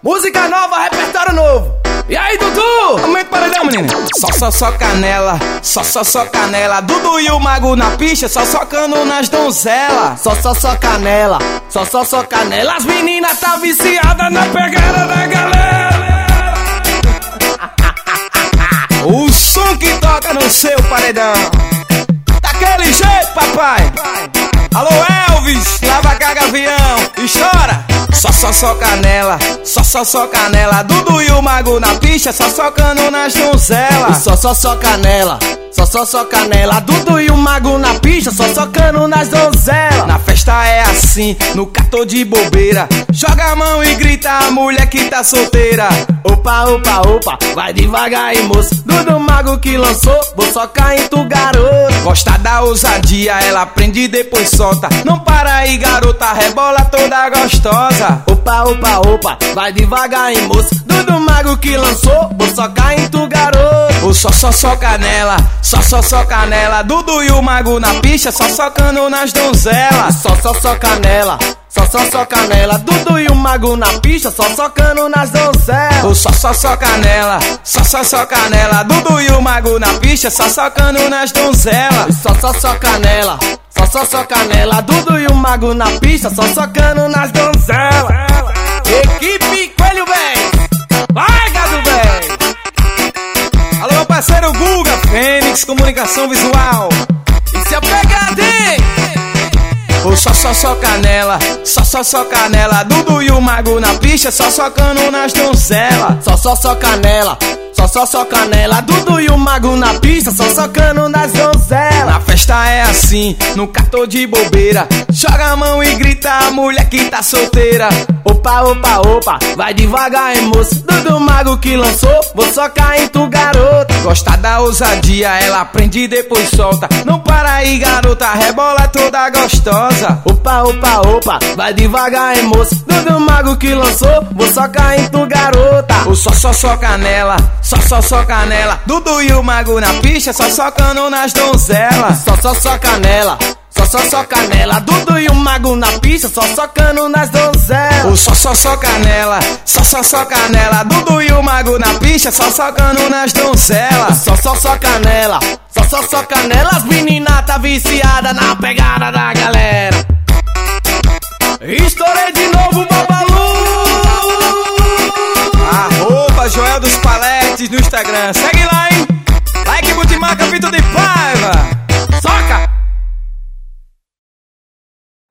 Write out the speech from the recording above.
Música nova, repertório novo. E aí, Dudu? Aumenta o paredão, menino. Só canela, só canela. Dudu e o Mago na pista, só socando nas donzelas. Só canela, só canela. As meninas tá viciada na pegada da galera. O som que toca no seu paredão. Daquele jeito, papai. Alô, Elvis, lava caga avião e chora. Só canela, só canela. Dudu e o Mago na pista, só socando nas donzelas. Só canela, só canela. Dudu e o Mago na pista, só socando nas donzelas. Na festa é assim, no catô de bobeira. Joga a mão e grita a mulher que tá solteira. Opa, vai devagar aí, moço. Dudu Mago que lançou, vou socar em tu, garoto. Gosta da ousadia, ela prende e depois solta. Não para aí, garota, rebola toda gostosa. Opa, vai devagar aí, moço. Dudu Mago que lançou, vou socar em tu, garoto. O só canela, só canela. Dudu e o Mago na pista, só socando nas donzelas. Só canela, só canela. Dudu e o Mago na pista, só socando nas donzelas. O só canela, só canela. Dudu e o Mago na pista, só socando nas donzelas. Só canela, só canela. Dudu e o Mago na pista, só socando nas donzelas. Equipe Coelho Bem, vai, gado bem. Alô, meu parceiro Guga, Fênix Comunicação Visual. Isso é pegadinha. O só canela, só canela. Dudu e o Mago na pista, só socando nas donzelas. Só canela, só canela. Dudu e o Mago na pista, só socando nas donzelas. Na festa é assim, no catô de bobeira. Joga a mão e grita a mulher que tá solteira. Opa, vai devagar aí, moço. Dudu Mago que lançou, vou socar em tu, garoto. Gosta da ousadia, ela prende e depois solta. Não para aí, garota, rebola toda gostosa. Opa, vai devagar aí, moço. Dudu Mago que lançou, vou socar em tu, garota. O só canela, só canela. Dudu e o Mago na pista, só socando nas donzelas. Só canela, só canela. Dudu e o Mago na pista, só socando nas donzelas. O só canela, só canela. Dudu e o Mago na pista, só socando nas donzelas. Só canela, só canela. As meninas tá viciada na pegada da galera. Estourei de novo, Babalu. @Joel dos Paletes no Instagram. Segue